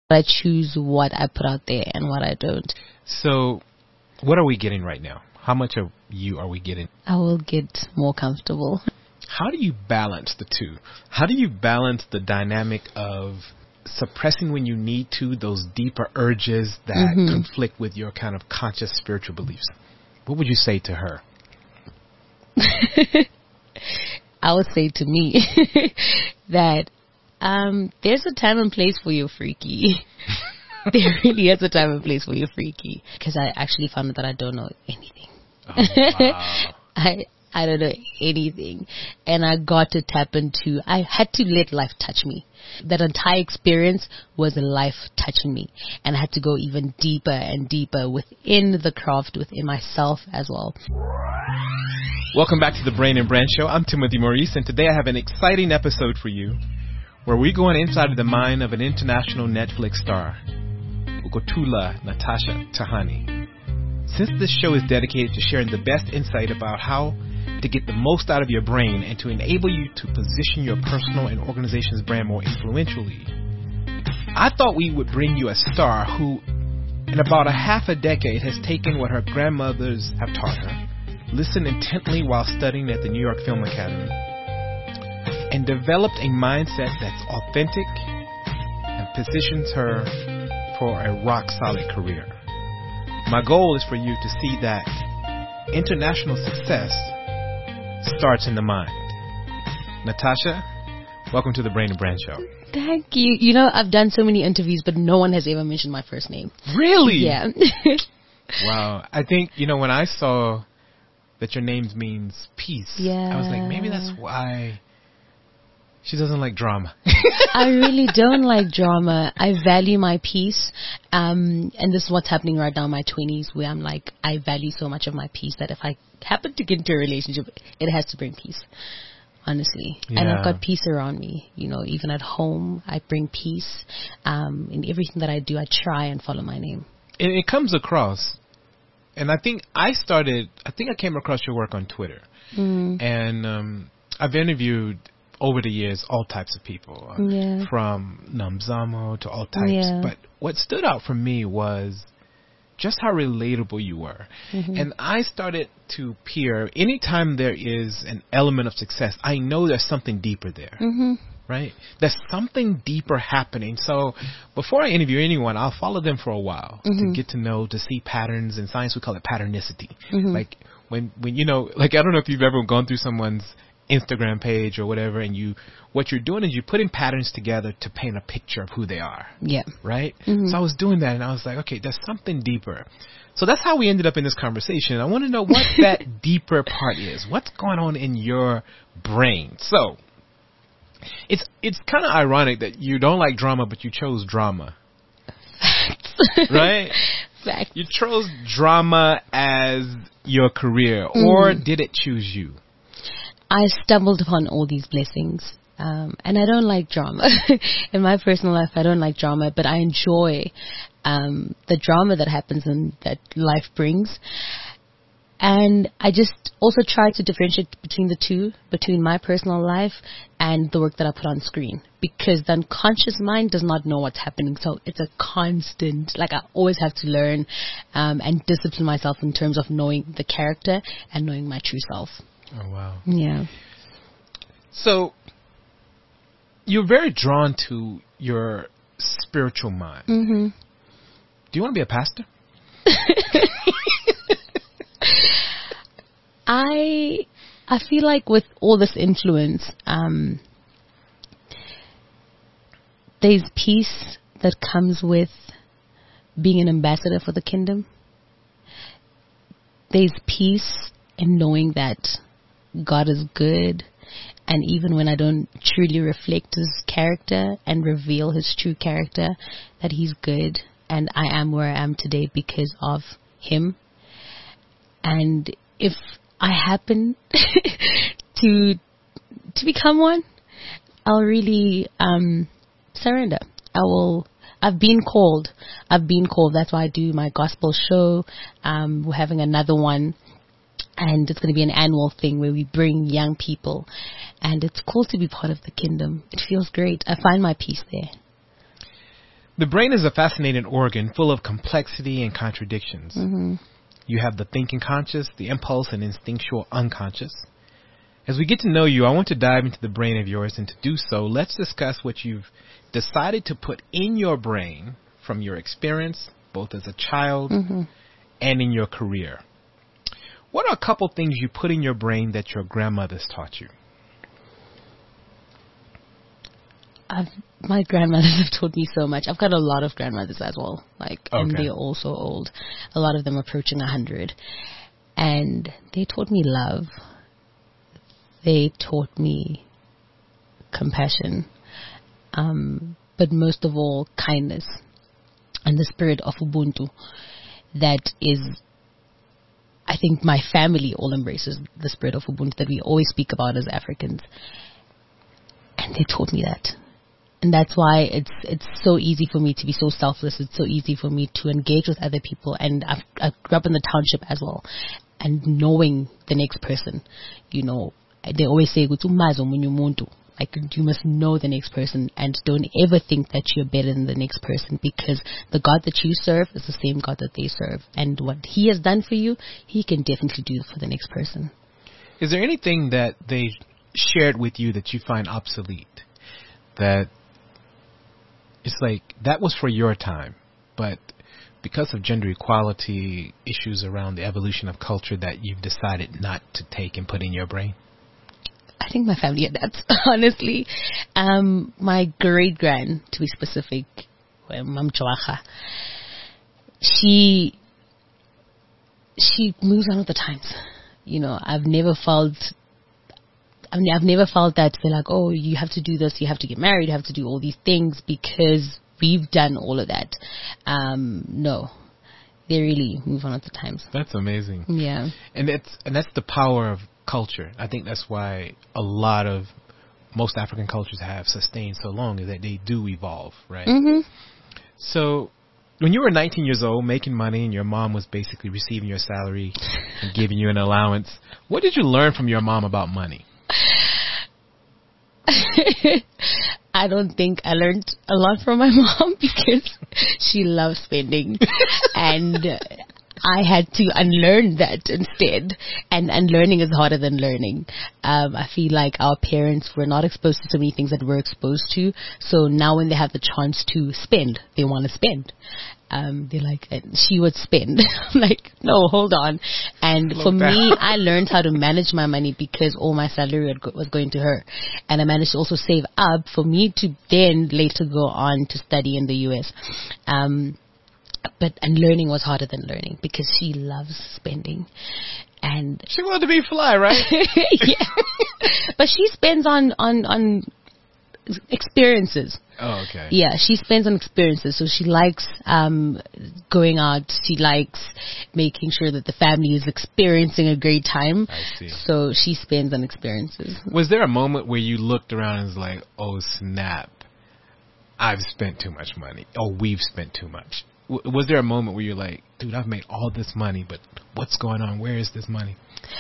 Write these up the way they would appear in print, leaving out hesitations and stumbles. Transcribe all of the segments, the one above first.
I choose what I put out there and what I don't. So, what are we getting right now? How much of you are we getting? I will get more comfortable. How do you balance the two? How do you balance the dynamic of suppressing when you need to those deeper urges that conflict with your kind of conscious spiritual beliefs? What would you say to her? I would say to me that there's a time and place for your freaky. There really is a time and place for your freaky. Because I actually found that I don't know anything. Oh, wow. I don't know anything. And I got to tap into, I had to let life touch me. That entire experience was life touching me. And I had to go even deeper and deeper within the craft, within myself as well. Welcome back to the Brain and Brand Show. I'm Timothy Maurice, and today I have an exciting episode for you where we're going inside of the mind of an international Netflix star, Ukotula Natasha Thahane. Since this show is dedicated to sharing the best insight about how to get the most out of your brain and to enable you to position your personal and organization's brand more influentially, I thought we would bring you a star who, in about a half a decade, has taken what her grandmothers have taught her, listened intently while studying at the New York Film Academy, and developed a mindset that's authentic and positions her for a rock-solid career. My goal is for you to see that international success starts in the mind. Natasha, welcome to the Brain and Brand Show. Thank you. You know, I've done so many interviews, but no one has ever mentioned my first name. Really? Yeah. Wow. I think, when I saw that your name means peace, I was like, maybe that's why she doesn't like drama. I really don't like drama. I value my peace. And this is what's happening right now in my 20s, where I'm like, I value so much of my peace that if I happen to get into a relationship, it has to bring peace, honestly. Yeah. And I've got peace around me. Even at home, I bring peace. In everything that I do, I try and follow my name. It comes across. And I think I came across your work on Twitter. And I've interviewed over the years all types of people, from Namzamo to all types. Yeah. But what stood out for me was just how relatable you were. And I started to peer. Anytime there is an element of success, I know there's something deeper there. Right? There's something deeper happening. So before I interview anyone, I'll follow them for a while to get to know, to see patterns. In science, we call it patternicity. Like when I don't know if you've ever gone through someone's Instagram page or whatever, and what you're doing is you're putting patterns together to paint a picture of who they are. Yeah. Right? So I was doing that, and I was like, okay, there's something deeper. So that's how we ended up in this conversation. I want to know what that deeper part is. What's going on in your brain? So it's kind of ironic that you don't like drama, but you chose drama. Facts. Right? Facts. You chose drama as your career, or did it choose you? I stumbled upon all these blessings. And I don't like drama. In my personal life, I don't like drama, but I enjoy the drama that happens and that life brings. And I just also try to differentiate between the two, between my personal life and the work that I put on screen. Because the unconscious mind does not know what's happening. So it's a constant, I always have to learn and discipline myself in terms of knowing the character and knowing my true self. Oh, wow. Yeah. So you're very drawn to your spiritual mind. Do you want to be a pastor? I feel like with all this influence, there's peace that comes with being an ambassador for the kingdom. There's peace in knowing that God is good, and even when I don't truly reflect His character and reveal His true character, that He's good, and I am where I am today because of Him. And if I happen to become one, I'll really surrender. I've been called. That's why I do my gospel show. We're having another one. And it's going to be an annual thing where we bring young people. And it's cool to be part of the kingdom. It feels great. I find my peace there. The brain is a fascinating organ full of complexity and contradictions. You have the thinking conscious, the impulse and instinctual unconscious. As we get to know you, I want to dive into the brain of yours, and to do so, let's discuss what you've decided to put in your brain from your experience, both as a child and in your career. What are a couple things you put in your brain that your grandmothers taught you? My grandmothers have taught me so much. I've got a lot of grandmothers as well, and they're all so old. A lot of them approaching 100. And they taught me love. They taught me compassion. But most of all, kindness. And the spirit of Ubuntu. That is, I think my family all embraces the spirit of Ubuntu that we always speak about as Africans. And they taught me that. And that's why it's so easy for me to be so selfless. It's so easy for me to engage with other people. And I grew up in the township as well. And knowing the next person, they always say, like, you must know the next person and don't ever think that you're better than the next person, because the God that you serve is the same God that they serve. And what he has done for you, he can definitely do for the next person. Is there anything that they shared with you that you find obsolete? That it's like, that was for your time, but because of gender equality, issues around the evolution of culture, that you've decided not to take and put in your brain? I think my family had that, honestly. My great-grand, to be specific, Mam Chwacha, she moves on with the times. I've never felt that they're like, oh, you have to do this, you have to get married, you have to do all these things because we've done all of that. No, they really move on with the times. That's amazing. Yeah. And that's the power of culture. I think that's why most African cultures have sustained so long, is that they do evolve, right? So when you were 19 years old, making money, and your mom was basically receiving your salary and giving you an allowance, what did you learn from your mom about money? I don't think I learned a lot from my mom, because she loves spending. And I had to unlearn that instead. And learning is harder than learning. I feel like our parents were not exposed to so many things that we're exposed to. So now when they have the chance to spend, they want to spend. They're like, she would spend. I'm like, no, hold on. And for me, I learned how to manage my money because all my salary was going to her. And I managed to also save up for me to then later go on to study in the US. And learning was harder than learning because she loves spending. And she wanted to be fly, right? Yeah. But she spends on experiences. Oh, okay. Yeah, she spends on experiences. So she likes going out. She likes making sure that the family is experiencing a great time. I see. So she spends on experiences. Was there a moment where you looked around and was like, oh, snap, I've spent too much money. Oh, we've spent too much. Was there a moment where you're like, dude, I've made all this money, but what's going on? Where is this money?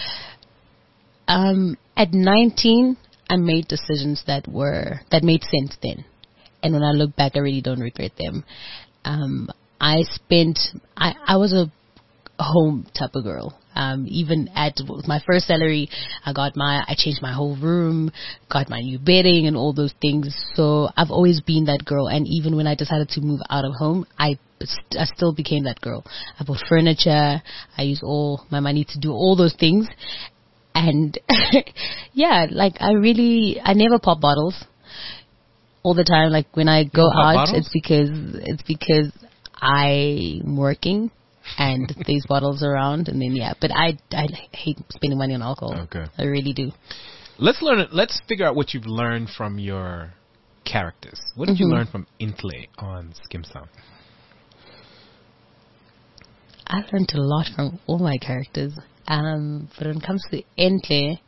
At 19, I made decisions that made sense then. And when I look back, I really don't regret them. I was a home type of girl. Even with my first salary, I changed my whole room, got my new bedding and all those things. So I've always been that girl. And even when I decided to move out of home, I still became that girl. I bought furniture. I used all my money to do all those things. And yeah, like I never pop bottles all the time. Like when I go out, it's because I'm working and there's bottles around, and then yeah. But I hate spending money on alcohol. Okay, I really do. Let's figure out what you've learned from your characters. What did you learn from Intle on Skeem Saam? I learned a lot from all my characters. But when it comes to Intle,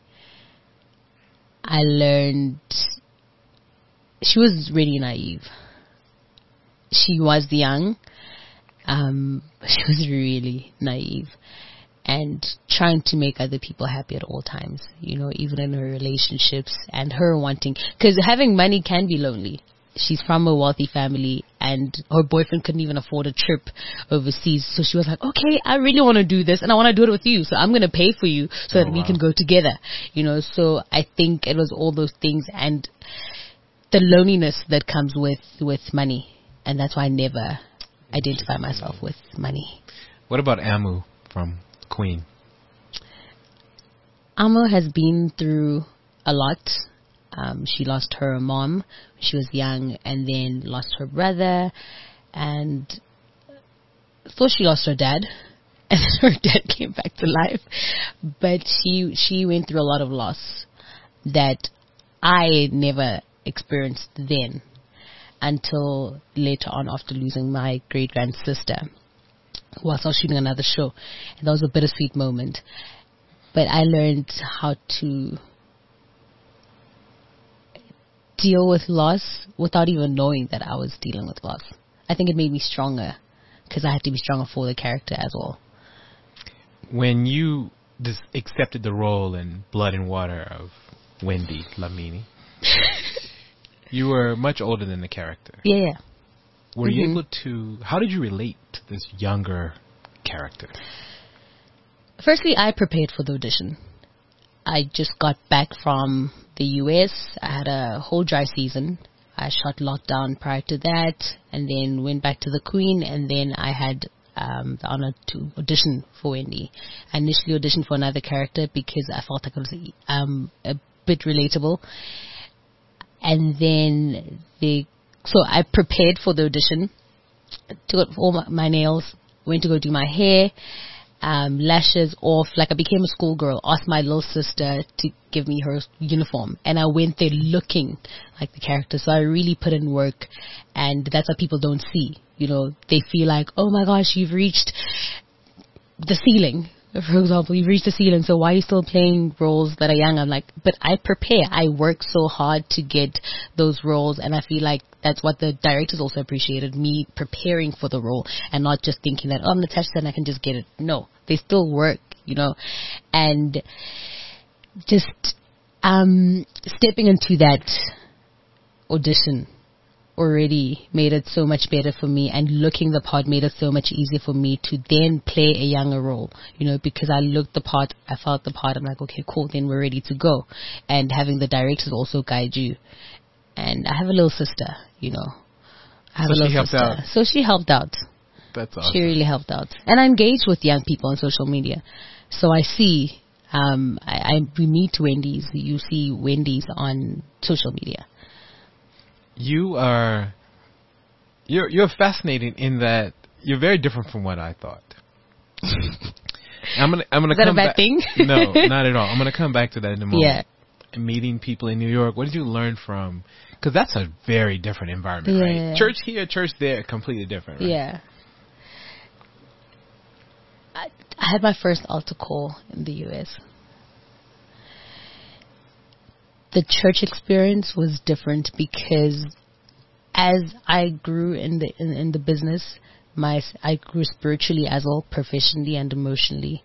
I learned she was really naive. She was young. She was really naive and trying to make other people happy at all times, even in her relationships, and her wanting, because having money can be lonely. she's from a wealthy family, and her boyfriend couldn't even afford a trip overseas. So she was like, okay, I really want to do this, and I want to do it with you. So I'm going to pay for you so that we can go together. So I think it was all those things and the loneliness that comes with money. And that's why I never identify myself with money. What about Amu from Queen? Amu has been through a lot. She lost her mom when she was young, and then lost her brother, and thought she lost her dad, and then her dad came back to life. But she went through a lot of loss that I never experienced then until later on, after losing my great-grand sister whilst I was shooting another show. And that was a bittersweet moment. But I learned how to deal with loss without even knowing that I was dealing with loss. I think it made me stronger because I had to be stronger for the character as well. When you just accepted the role in Blood and Water of Wendy Dlamini, you were much older than the character. Yeah. Were you able to, how did you relate to this younger character? Firstly, I prepared for the audition. I just got back from the US. I had a whole dry season. I shot Lockdown prior to that, and then went back to the Queen, and then I had the honor to audition for Wendy. I initially auditioned for another character because I felt like it was a bit relatable. And then so I prepared for the audition, took all my nails, went to go do my hair, lashes off, like I became a schoolgirl, asked my little sister to give me her uniform, and I went there looking like the character. So I really put in work, and that's what people don't see. They feel like, oh my gosh, you've reached the ceiling. For example, you've reached the ceiling, so why are you still playing roles that are young? I'm like, but I prepare. I work so hard to get those roles, and I feel like that's what the directors also appreciated, me preparing for the role and not just thinking that, oh, I'm Natasha and I can just get it. No, they still work, and just stepping into that audition already made it so much better for me, and looking the part made it so much easier for me to then play a younger role, because I looked the part, I felt the part, I'm like, okay, cool, then we're ready to go. And having the directors also guide you. And I have a little sister, I have a little sister. Out. So she helped out. That's awesome. She really helped out. And I engage with young people on social media. So I see, we meet Wendy's, you see Wendy's on social media. You're fascinating in that you're very different from what I thought. I'm gonna Is that come a bad back. thing? No, not at all. I'm gonna come back to that in a moment. Yeah. Meeting people in New York. What did you learn from? Because that's a very different environment, right? Church here, church there, completely different, right? Yeah. I had my first altar call in the U.S. The church experience was different because as I grew in the business, I grew spiritually as well, professionally and emotionally,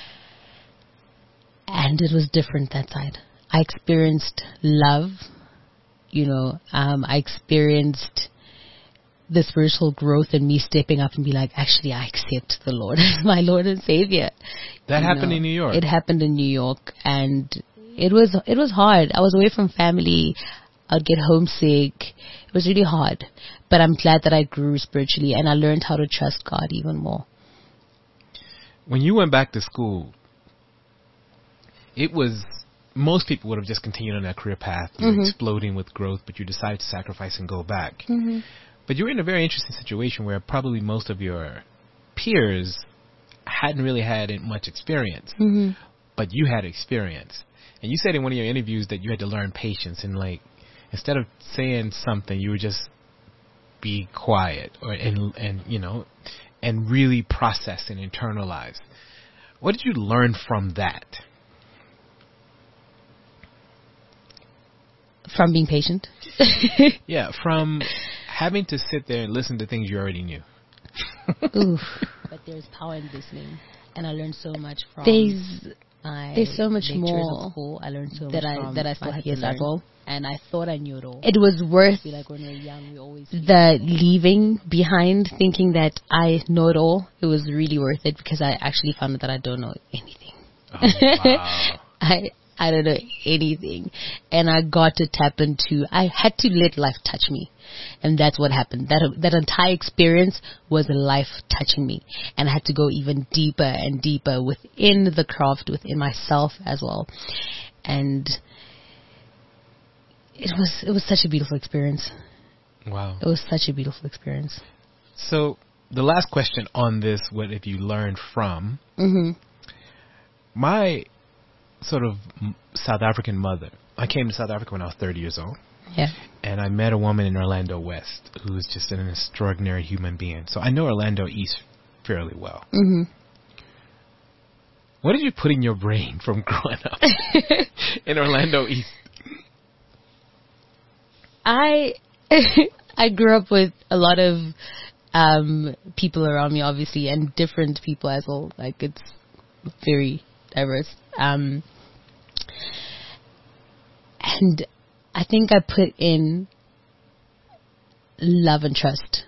and it was different that side. I experienced love, I experienced the spiritual growth and me stepping up and be like, actually, I accept the Lord as my Lord and Savior. That happened in New York. It happened in New York, and it was hard. I was away from family. I'd get homesick. It was really hard. But I'm glad that I grew spiritually and I learned how to trust God even more. When you went back to school, most people would have just continued on that career path. You were exploding with growth, but you decided to sacrifice and go back. Mm-hmm. But you were in a very interesting situation where probably most of your peers hadn't really had much experience. Mm-hmm. But you had experience. And you said in one of your interviews that you had to learn patience, and like instead of saying something, you would just be quiet and really process and internalize. What did you learn from that? From being patient? Yeah, from having to sit there and listen to things you already knew. Oof. But there's power in listening, and I learned so much from There's so much more at school. I learned so much that I still had to learn. as well. And I thought I knew it all. It was worth I feel like when we're young, we always the leaving behind, thinking that I know it all. It was really worth it because I actually found out that I don't know anything. Oh, wow. I don't know anything, and I got to tap into. I had to let life touch me, and that's what happened. That entire experience was life touching me, and I had to go even deeper and deeper within the craft, within myself as well, and it was such a beautiful experience. Wow. It was such a beautiful experience. So the last question on this, what have you learned from? Mm-hmm. My sort of South African mother. I came to South Africa when I was 30 years old. Yeah. And I met a woman in Orlando West who was just an extraordinary human being. So I know Orlando East fairly well. Mm-hmm. What did you put in your brain from growing up in Orlando East? I grew up with a lot of people around me, obviously, and different people as well. Like, it's very diverse. And I think I put in love and trust.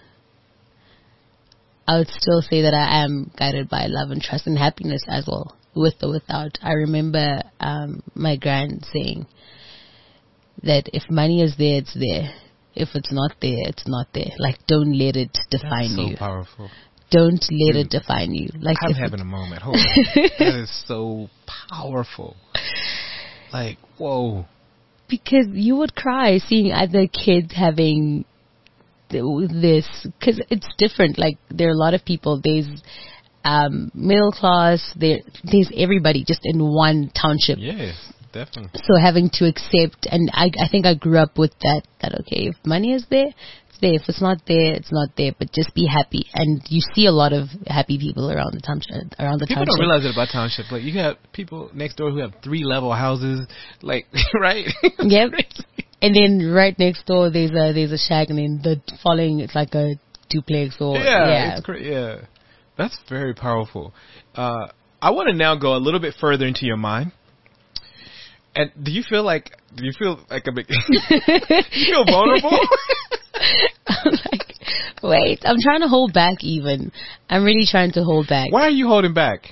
I would still say that I am guided by love and trust and happiness as well, with or without. I remember my grand saying that if money is there, it's there. If it's not there, it's not there. Like, don't let it define you. That's so powerful. Don't let it define you. Like, I'm having a moment. Hold on. That is so powerful. Like, whoa. Because you would cry seeing other kids having this, because it's different. Like, there are a lot of people. There's middle class. There's everybody just in one township. Yes, definitely. So having to accept, and I think I grew up with that okay, if money is there, it's there. If it's not there, it's not there. But just be happy. And you see a lot of happy people around the township. People don't realize it about township. Like, you got people next door who have 3-level houses. Like, right? Yep. And then right next door there's a shack, and then the following it's like a duplex or yeah. That's very powerful. I want to now go a little bit further into your mind. And do you feel like a big? You feel vulnerable? I'm like, wait, I'm trying to hold back. Even I'm really trying to hold back. Why are you holding back?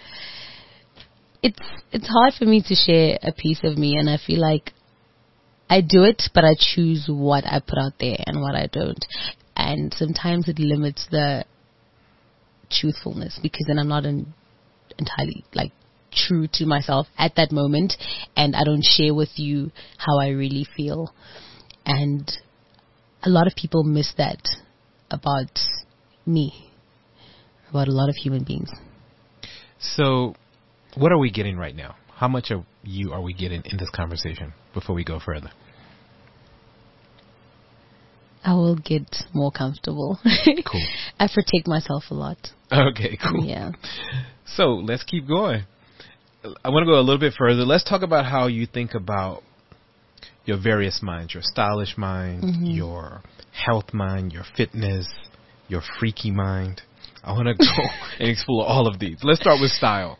It's hard for me to share a piece of me, and I feel like I do it, but I choose what I put out there and what I don't. And sometimes it limits the truthfulness, because then I'm not entirely like true to myself at that moment, and I don't share with you how I really feel. And a lot of people miss that about me, about a lot of human beings. So what are we getting right now? How much of you are we getting in this conversation before we go further? I will get more comfortable. Cool. I protect myself a lot. Okay, cool. Yeah. So let's keep going. I want to go a little bit further. Let's talk about how you think about your various minds, your stylish mind, your health mind, your fitness, your freaky mind. I want to go and explore all of these. Let's start with style.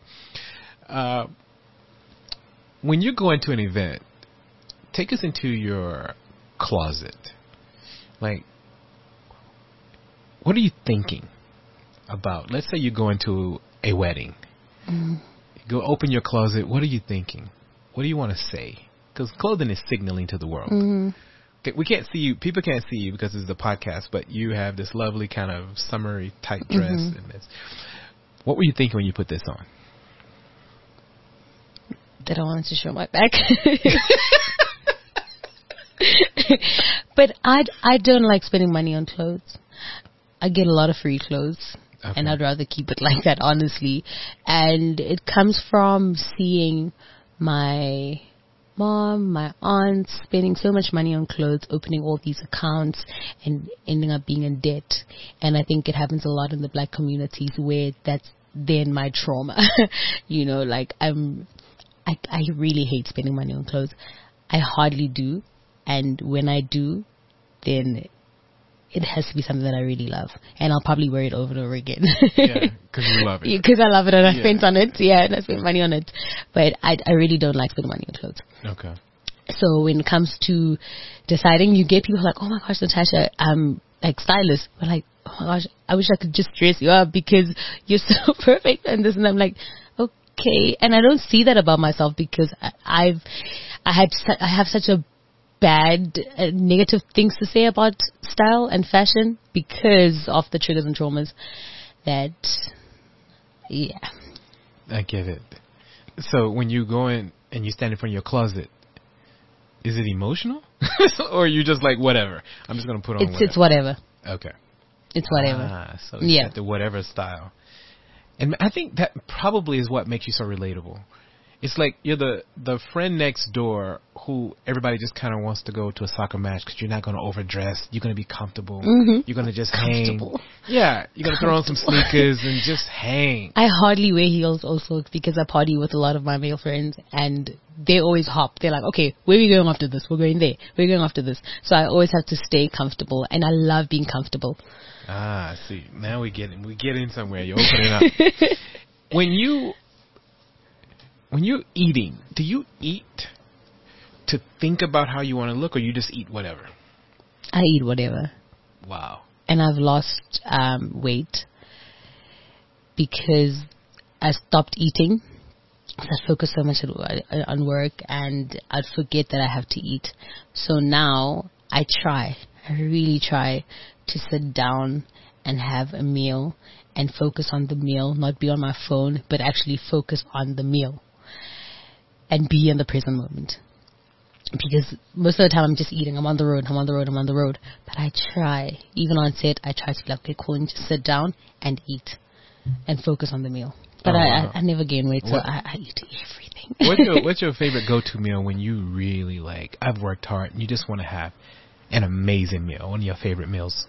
When you go into an event, take us into your closet. Like, what are you thinking about? Let's say you go into a wedding. You go open your closet. What are you thinking? What do you want to say? Because clothing is signaling to the world. Okay, we can't see you. People can't see you because it's the podcast, but you have this lovely kind of summery tight dress. And this. What were you thinking when you put this on? That I wanted to show my back. But I don't like spending money on clothes. I get a lot of free clothes. Okay. And I'd rather keep it like that, honestly. And it comes from seeing my mom, my aunts spending so much money on clothes, opening all these accounts and ending up being in debt. And I think it happens a lot in the black communities where that's then my trauma. You know, like I really hate spending money on clothes. I hardly do. And when I do, then it has to be something that I really love, and I'll probably wear it over and over again. Yeah, because you love it. Because I love it and I Yeah. spent on it. Yeah, and I spent money on it. But I really don't like spending money on clothes. Okay. So when it comes to deciding, you get people like, oh my gosh, Natasha, like stylists. We're like, oh my gosh, I wish I could just dress you up because you're so perfect and this, and I'm like, okay. And I don't see that about myself because I have such a bad negative things to say about style and fashion because of the triggers and traumas that, yeah. I get it. So when you go in and you stand in front of your closet, is it emotional? Or are you just like, whatever, I'm just going to put on It's whatever. Okay. It's whatever. So it's Yeah. the whatever style. And I think that probably is what makes you so relatable. It's like you're the friend next door who everybody just kind of wants to go to a soccer match because you're not going to overdress. You're going to be comfortable. Mm-hmm. You're going to just Comfortable. hang. Yeah, you're going to throw on some sneakers and just hang. I hardly wear heels also because I party with a lot of my male friends and they always hop. They're like, okay, where are we going after this? We're going there. We're going after this. So I always have to stay comfortable and I love being comfortable. Ah, see, now we get in somewhere. You're opening up. When you're eating, do you eat to think about how you want to look, or you just eat whatever? I eat whatever. Wow. And I've lost weight because I stopped eating. I focused so much on work and I'd forget that I have to eat. So now I really try to sit down and have a meal and focus on the meal, not be on my phone, but actually focus on the meal and be in the present moment. Because most of the time I'm just eating. I'm on the road. But I try, even on set, I try to be like, okay, cool, and just sit down and eat and focus on the meal. But wow. I never gain weight, so What- I eat everything. What's your favorite go-to meal when you really like, I've worked hard and you just want to have an amazing meal? One of your favorite meals?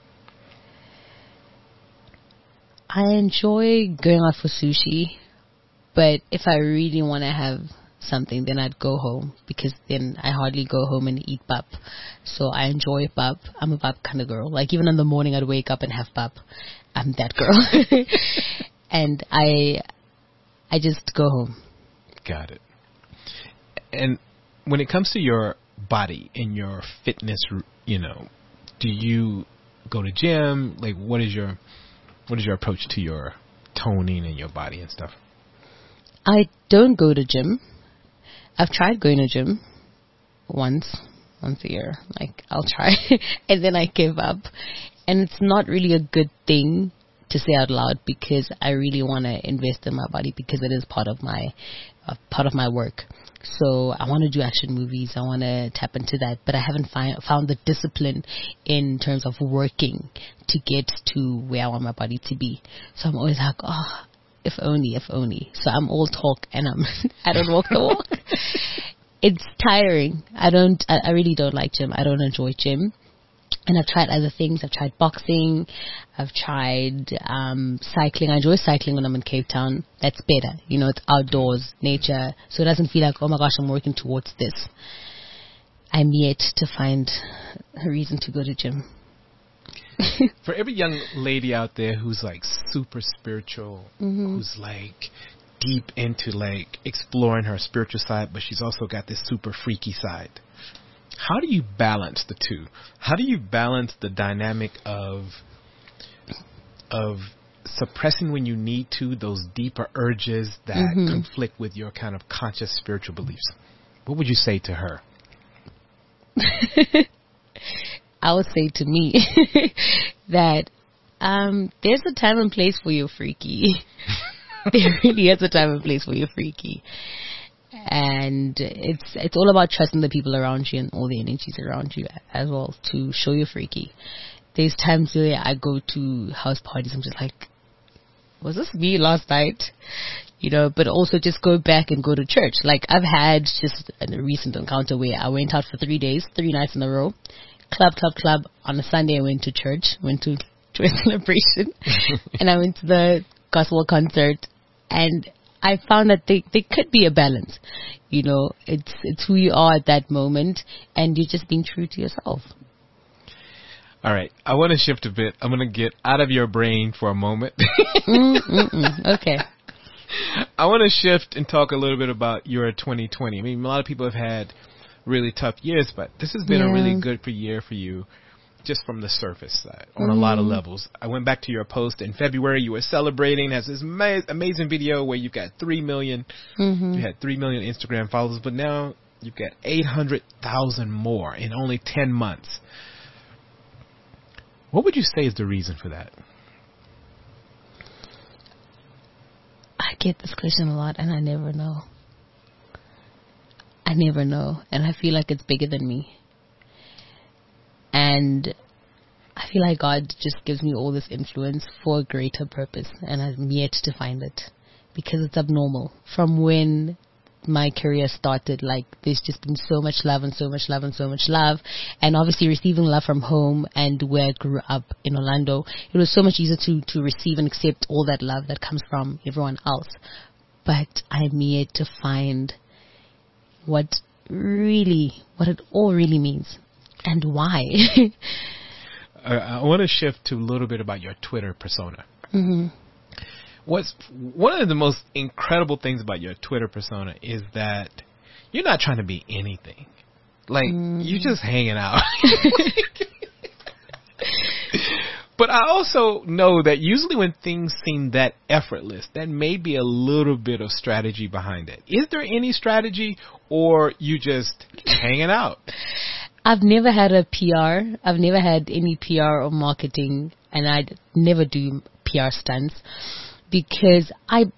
I enjoy going out for sushi, but if I really want to have something, then I'd go home because then I hardly go home and eat pap. So I enjoy pap. I'm a pap kind of girl. Like even in the morning, I'd wake up and have pap. I'm that girl. And I just go home. Got it. And when it comes to your body and your fitness, do you go to gym? Like, what is your approach to your toning and your body and stuff? I don't go to gym. I've tried going to gym once a year. Like, I'll try. And then I give up. And it's not really a good thing to say out loud because I really want to invest in my body because it is part of my work. So I want to do action movies. I want to tap into that, but I haven't found the discipline in terms of working to get to where I want my body to be. So I'm always like, oh, if only. So I'm all talk and I don't walk the walk. It's tiring. I really don't like gym. I don't enjoy gym. And I've tried other things. I've tried boxing. I've tried cycling. I enjoy cycling when I'm in Cape Town. That's better. It's outdoors, nature. So it doesn't feel like, oh my gosh, I'm working towards this. I'm yet to find a reason to go to gym. For every young lady out there who's like super spiritual, who's like deep into like exploring her spiritual side, but she's also got this super freaky side. How do you balance the two? How do you balance the dynamic of suppressing when you need to those deeper urges that conflict with your kind of conscious spiritual beliefs? What would you say to her? I would say to me that there's a time and place for your freaky. There really is a time and place for your freaky. And it's all about trusting the people around you and all the energies around you as well to show you freaky. There's times where I go to house parties, I'm just like, was this me last night? But also just go back and go to church. Like I've had just a recent encounter where I went out for 3 days, 3 nights in a row, club. On a Sunday I went to church, went to a celebration, and I went to the gospel concert, and I found that there could be a balance. It's who you are at that moment, and you're just being true to yourself. All right. I want to shift a bit. I'm going to get out of your brain for a moment. Okay. I want to shift and talk a little bit about your 2020. I mean, a lot of people have had really tough years, but this has been a really good year for you, just from the surface side, on a lot of levels. I went back to your post in February. You were celebrating. Has this amazing video where you've got 3 million. You had 3 million Instagram followers, but now you've got 800,000 more in only 10 months. What would you say is the reason for that? I get this question a lot, and I never know. I never know, and I feel like it's bigger than me. And I feel like God just gives me all this influence for a greater purpose, and I'm yet to find it, because it's abnormal. From when my career started, like, there's just been so much love and so much love and so much love, and obviously receiving love from home and where I grew up in Orlando, it was so much easier to receive and accept all that love that comes from everyone else. But I'm yet to find what it all really means and why. I want to shift to a little bit about your Twitter persona. What's one of the most incredible things about your Twitter persona is that you're not trying to be anything. Like, you're just hanging out. But I also know that usually when things seem that effortless, that may be a little bit of strategy behind it. Is there any strategy, or you just hanging out? I've never had a PR. I've never had any PR or marketing, and I never do PR stunts, because I'm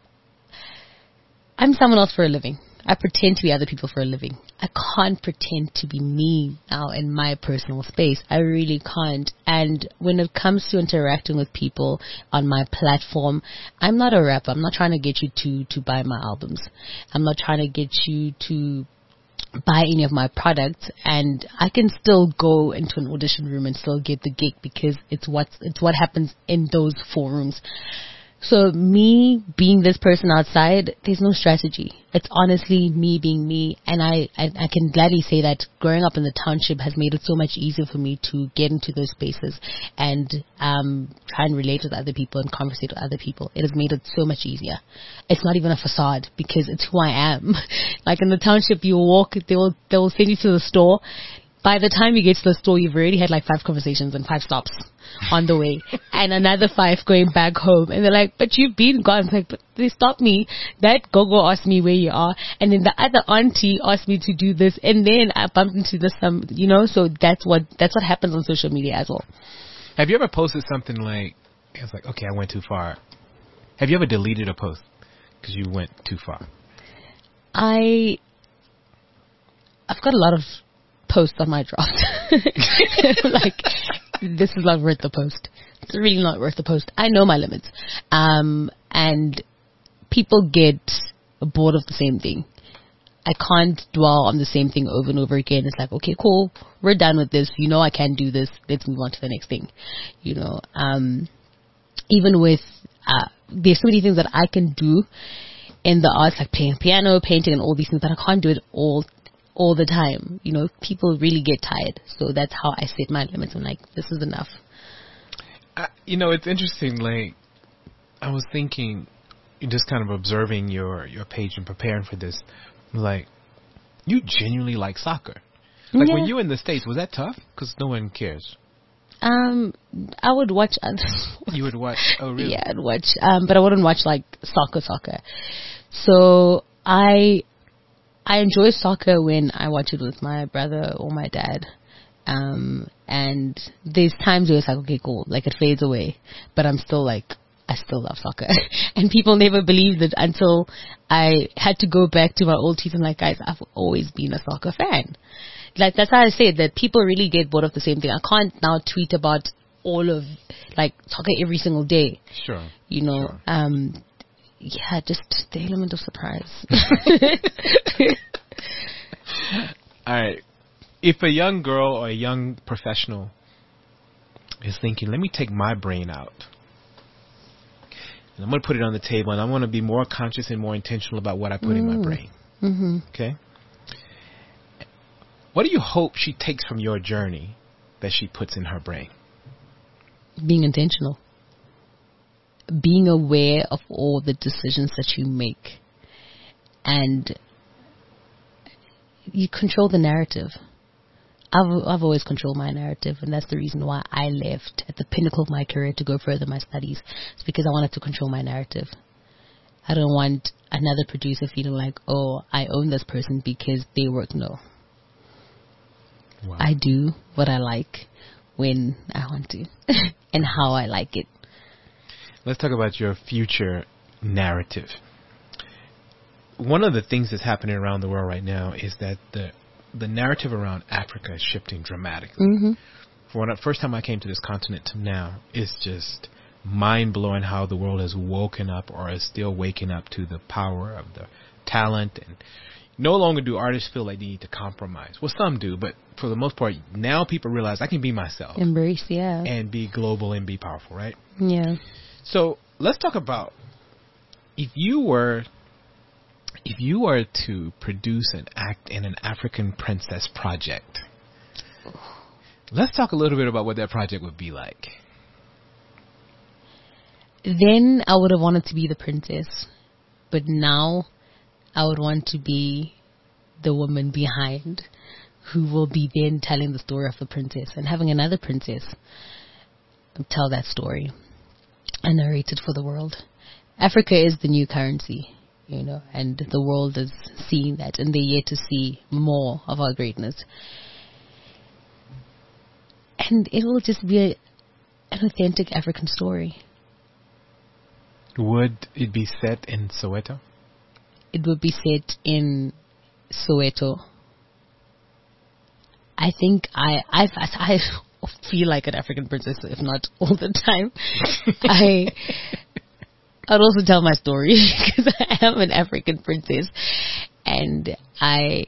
someone else for a living. I pretend to be other people for a living. I can't pretend to be me now in my personal space. I really can't. And when it comes to interacting with people on my platform, I'm not a rapper. I'm not trying to get you to buy my albums. I'm not trying to get you to buy any of my products, and I can still go into an audition room and still get the gig, because it's what happens in those 4 rooms. So me being this person outside, there's no strategy. It's honestly me being me, and I can gladly say that growing up in the township has made it so much easier for me to get into those spaces and try and relate with other people and conversate with other people. It has made it so much easier. It's not even a facade, because it's who I am. Like in the township, you walk, they will send you to the store. By the time you get to the store, you've already had like 5 conversations and 5 stops on the way, and another 5 going back home. And they're like, but you've been gone. It's like, but they stopped me. That gogo asked me where you are, and then the other auntie asked me to do this, and then I bumped into this, so that's what happens on social media as well. Have you ever posted something like, it's like, okay, I went too far? Have you ever deleted a post because you went too far? I've got a lot of post on my draft. Like, this is not worth the post. It's really not worth the post. I know my limits. And people get bored of the same thing. I can't dwell on the same thing over and over again. It's like, okay, cool, we're done with this. I can do this. Let's move on to the next thing. Even with, there's so many things that I can do in the arts, like playing piano, painting, and all these things, but I can't do it all the time. People really get tired. So that's how I set my limits. I'm like, this is enough. It's interesting. Like, I was thinking, just kind of observing your page and preparing for this, like, you genuinely like soccer. Like, when you were in the States, was that tough? Because no one cares. I would watch other sports. You would watch? Oh, really? Yeah, I'd watch. But I wouldn't watch like soccer. So I enjoy soccer when I watch it with my brother or my dad. And there's times where it's like, okay, cool, like it fades away, but I'm still like, I still love soccer. And people never believed it until I had to go back to my old tweets. I'm like, guys, I've always been a soccer fan. Like, that's how I said that people really get bored of the same thing. I can't now tweet about all of like soccer every single day. Sure. Sure. Yeah, just the element of surprise. All right. If a young girl or a young professional is thinking, let me take my brain out, and I'm going to put it on the table, and I want to be more conscious and more intentional about what I put in my brain. Mm-hmm. Okay? What do you hope she takes from your journey that she puts in her brain? being intentional, being aware of all the decisions that you make, and you control the narrative. I've always controlled my narrative, and that's the reason why I left at the pinnacle of my career to go further my studies. It's because I wanted to control my narrative. I don't want another producer feeling like, oh, I own this person because they work. No. Wow. I do what I like when I want to and how I like it. Let's talk about your future narrative. One of the things that's happening around the world right now is that the narrative around Africa is shifting dramatically. Mm-hmm. For the first time I came to this continent to now, it's just mind-blowing how the world has woken up or is still waking up to the power of the talent. And no longer do artists feel like they need to compromise. Well, some do, but for the most part, now people realize I can be myself. Embrace, yeah. And be global and be powerful, right? Yeah. So let's talk about if you were to produce an act in an African princess project. Let's talk a little bit about what that project would be like. Then I would have wanted to be the princess, but now I would want to be the woman behind who will be then telling the story of the princess and having another princess tell that story and narrate it for the world. Africa is the new currency, and the world is seeing that, and they're yet to see more of our greatness. And it will just be an authentic African story. Would it be set in Soweto? It would be set in Soweto. I think I feel like an African princess, if not all the time. I'd also tell my story because I am an African princess, and I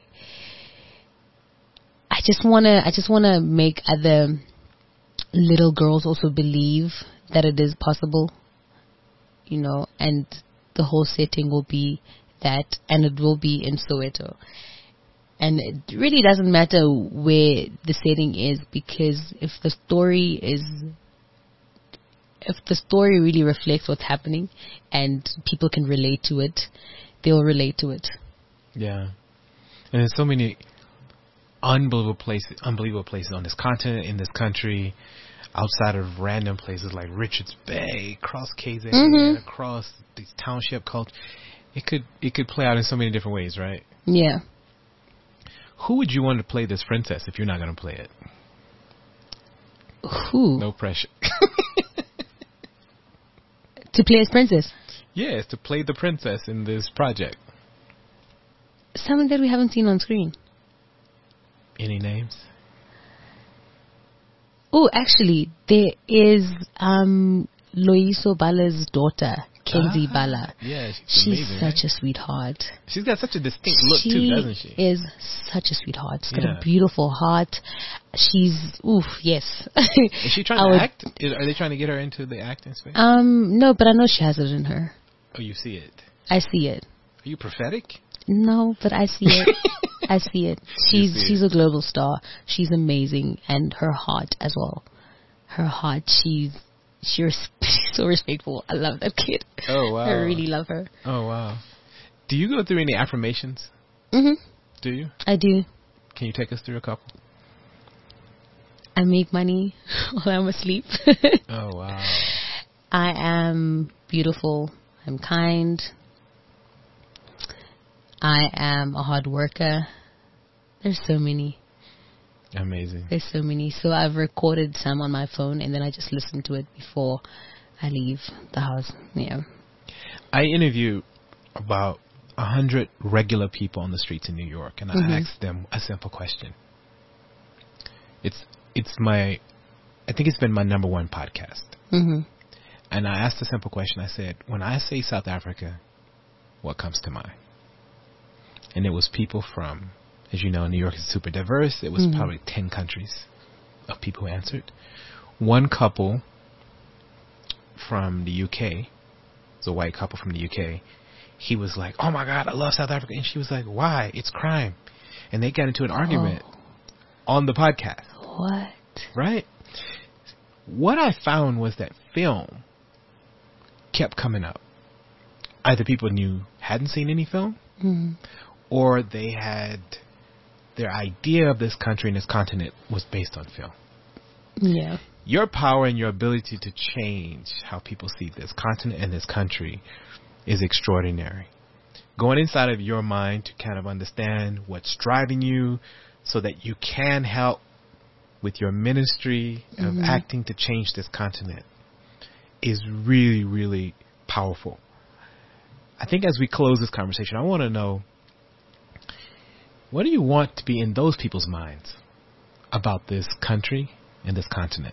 just wanna make other little girls also believe that it is possible, and the whole setting will be that, and it will be in Soweto. And it really doesn't matter where the setting is, because if the story really reflects what's happening and people can relate to it, they'll relate to it. Yeah. And there's so many unbelievable places on this continent, in this country, outside of random places like Richards Bay, across KZN, across these township culture. It could play out in so many different ways, right? Yeah. Who would you want to play this princess if you're not going to play it? Who? No pressure. To play as princess? Yes, to play the princess in this project. Someone that we haven't seen on screen. Any names? Oh, actually, there is Loyiso Bala's daughter, Kenzie Bala. Yeah, she's amazing, such a sweetheart. She's got such a distinct look too, doesn't she? She is such a sweetheart. She's got a beautiful heart. She's, yes. Is she trying to act? Are they trying to get her into the acting space? No, but I know she has it in her. Oh, you see it? I see it. Are you prophetic? No, but I see it. I see it. She's a global star. She's amazing, and her heart as well. Her heart, she's so respectful. I love that kid. Oh, wow. I really love her. Oh, wow. Do you go through any affirmations? Mm-hmm. Do you? I do. Can you take us through a couple? I make money while I'm asleep. Oh, wow. I am beautiful. I'm kind. I am a hard worker. There's so many. Amazing. There's so many. So I've recorded some on my phone, and then I just listen to it before I leave the house. Yeah. I interview about 100 regular people on the streets in New York, and I asked them a simple question. I think it's been my number one podcast. Mm-hmm. And I asked a simple question. I said, when I say South Africa, what comes to mind? And it was people from, as you know, New York is super diverse. It was probably 10 countries of people who answered. One couple from the UK, it's a white couple from the UK, he was like, oh my God, I love South Africa. And she was like, why? It's crime. And they got into an argument on the podcast. What? Right? what I found was that film kept coming up. Either people hadn't seen any film, or they had their idea of this country and this continent was based on film. Yeah. Your power and your ability to change how people see this continent and this country is extraordinary. Going inside of your mind to kind of understand what's driving you so that you can help with your ministry of acting to change this continent is really, really powerful. I think as we close this conversation, I want to know, what do you want to be in those people's minds about this country and this continent?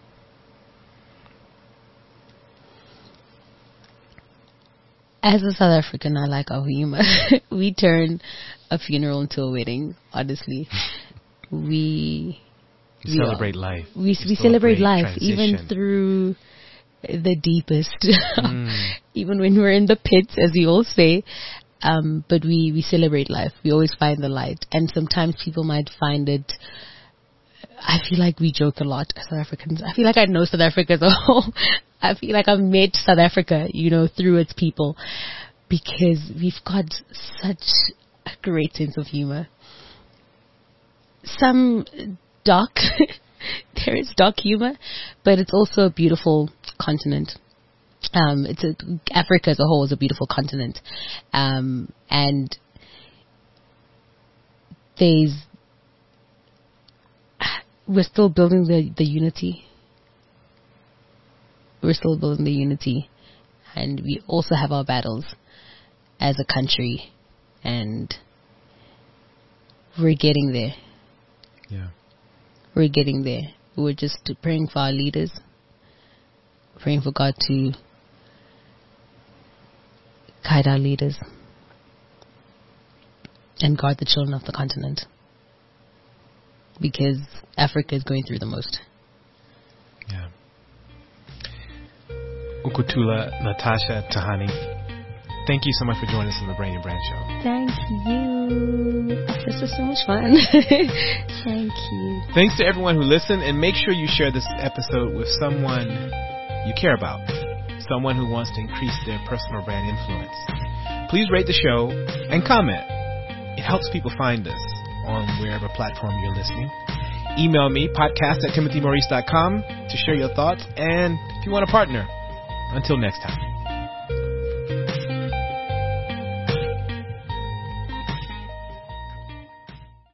As a South African, I like our humor. We turn a funeral into a wedding, honestly. We celebrate life. We celebrate life, even through the deepest, even when we're in the pits, as we all say. But we celebrate life. We always find the light. And sometimes people might find it, I feel like we joke a lot as South Africans. I feel like I know South Africa as a whole. I feel like I've met South Africa, through its people, because we've got such a great sense of humor. Some dark, there is dark humor, but it's also a beautiful continent. Africa as a whole is a beautiful continent. And we're still building the unity. We're still building the unity. And we also have our battles as a country. And we're getting there. Yeah. We're getting there. We're just praying for our leaders. Praying for God to guide our leaders. And guard the children of the continent. Because Africa is going through the most. Yeah. Ukutula Natasha Tahani, thank you so much for joining us on the Brain and Brand Show. Thank you. This was so much fun. Thank you. Thanks to everyone who listened, and make sure you share this episode with someone you care about, someone who wants to increase their personal brand influence. Please rate the show and comment. It helps people find us on wherever platform you're listening. Email me, podcast@timothymaurice.com, to share your thoughts, and if you want to partner. Until next time.